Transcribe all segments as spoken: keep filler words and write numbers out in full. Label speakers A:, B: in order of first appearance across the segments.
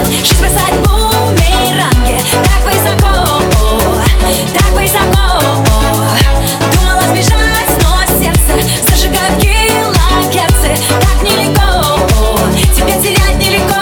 A: жизнь бросать бумеранги. Так высоко, так высоко. Думала сбежать, но сердце зажигает килогерцы. Так нелегко, тебя терять нелегко.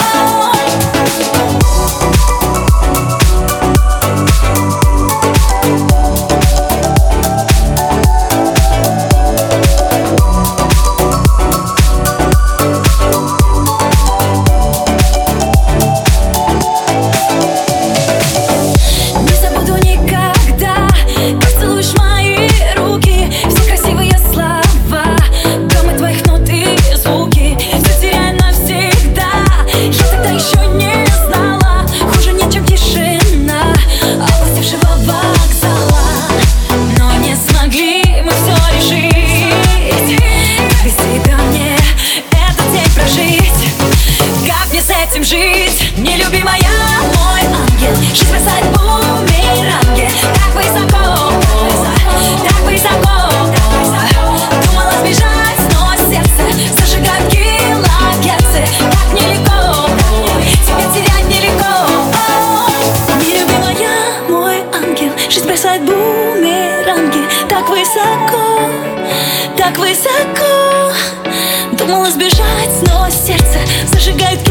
A: Этим жить, нелюбимая, мой ангел. Жизнь бросать бумеранги. Так высоко, так высоко. Думала сбежать, но сердце зажигает килогерцы. Так нелегко, тебя терять нелегко. Нелюбимая, мой ангел. Жизнь бросать бумеранги. Так высоко, так высоко. Думала сбежать, но сердце зажигает